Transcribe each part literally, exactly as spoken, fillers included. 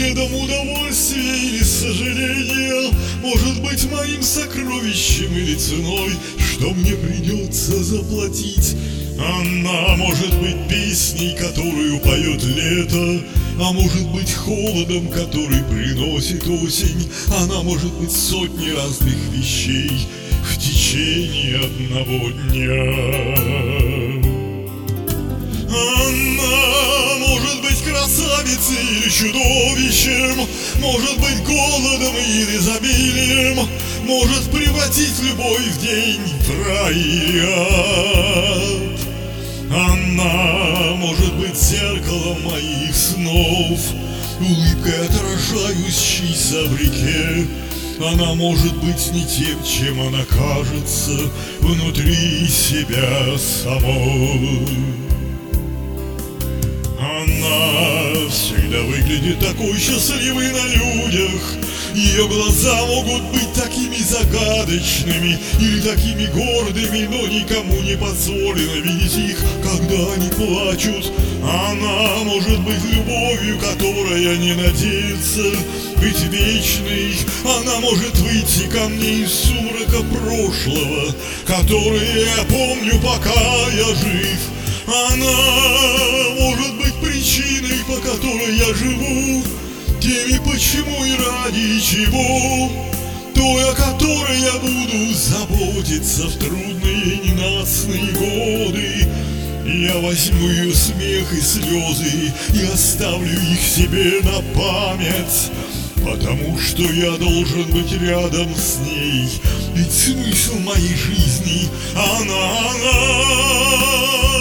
следом удовольствия или сожаления, может быть моим сокровищем или ценой, что мне придется заплатить. Она может быть песней, которую поет лето, а может быть холодом, который приносит осень. Она может быть сотней разных вещей в течение одного дня. Она может быть красавицей или чудовищем, может быть голодом или изобилием, может превратить любой в день в рай или ад. Она может быть зеркалом моих снов, улыбкой отражающейся в реке. Она может быть не тем, чем она кажется внутри себя самой. Она всегда выглядит такой счастливой на людях. Ее глаза могут быть такими загадочными или такими гордыми, но никому не позволено видеть их, когда они плачут. Она может быть любовью, которая не надеется быть вечной. Она может выйти ко мне из сумрака прошлого, который я помню, пока я жив. Она может быть причиной, по которой я живу, теми, почему и ради чего, той, о которой я буду заботиться в трудные и ненастные годы. Я возьму ее смех и слезы и оставлю их себе на память, потому что я должен быть рядом с ней, ведь смысл моей жизни — она, она.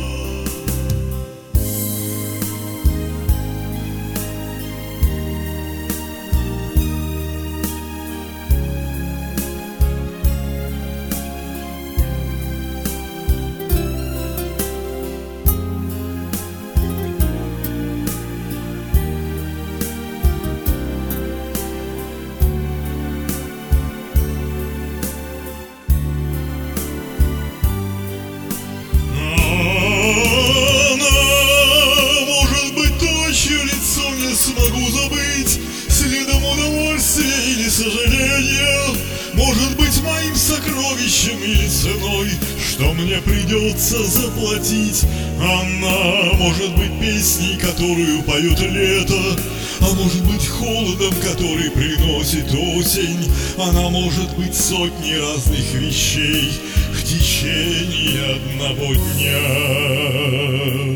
Смогу забыть следом удовольствия или сожаления, может быть моим сокровищем или ценой, что мне придется заплатить. Она может быть песней, которую поет лето, а может быть холодом, который приносит осень. Она может быть сотней разных вещей в течение одного дня.